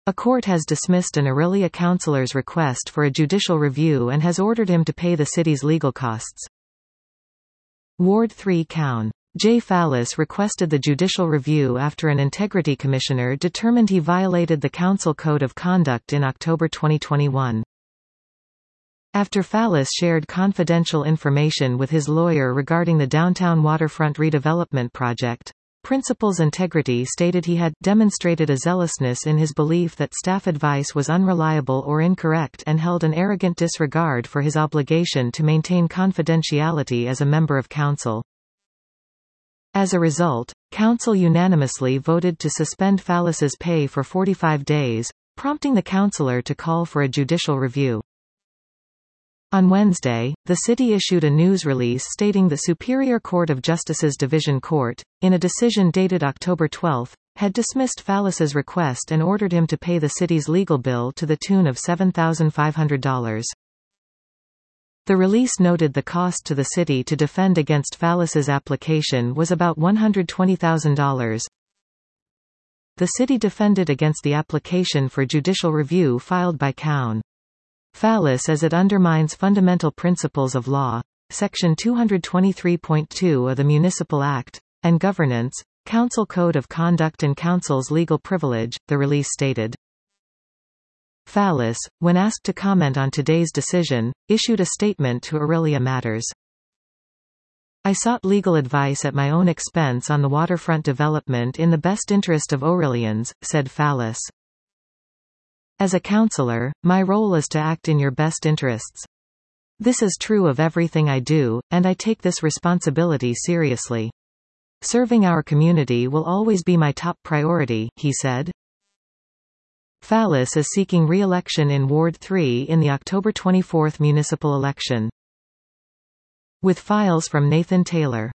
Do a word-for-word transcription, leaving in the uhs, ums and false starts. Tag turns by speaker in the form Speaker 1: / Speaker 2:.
Speaker 1: A court has dismissed an Orillia councillor's request for a judicial review and has ordered him to pay the city's legal costs. Ward three Cown. J. Fallis requested the judicial review after an integrity commissioner determined he violated the council code of conduct in October twenty twenty-one. After Fallis shared confidential information with his lawyer regarding the downtown waterfront redevelopment project, Principal's Integrity stated he had demonstrated a zealousness in his belief that staff advice was unreliable or incorrect and held an arrogant disregard for his obligation to maintain confidentiality as a member of council. As a result, council unanimously voted to suspend Fallis's pay for forty-five days, prompting the councillor to call for a judicial review. On Wednesday, the city issued a news release stating the Superior Court of Justice's Division Court, in a decision dated October twelfth, had dismissed Fallis's request and ordered him to pay the city's legal bill to the tune of seven thousand five hundred dollars. The release noted the cost to the city to defend against Fallis's application was about one hundred twenty thousand dollars. The city defended against the application for judicial review filed by Cown. Fallis as it undermines fundamental principles of law, Section two twenty-three point two of the Municipal Act, and governance, Council Code of Conduct and Council's legal privilege, the release stated. Fallis, when asked to comment on today's decision, issued a statement to Orillia Matters. I sought legal advice at my own expense on the waterfront development in the best interest of Orillians, said Fallis. As a councillor, my role is to act in your best interests. This is true of everything I do, and I take this responsibility seriously. Serving our community will always be my top priority, he said. Fallis is seeking re-election in Ward three in the October twenty-fourth municipal election. With files from Nathan Taylor.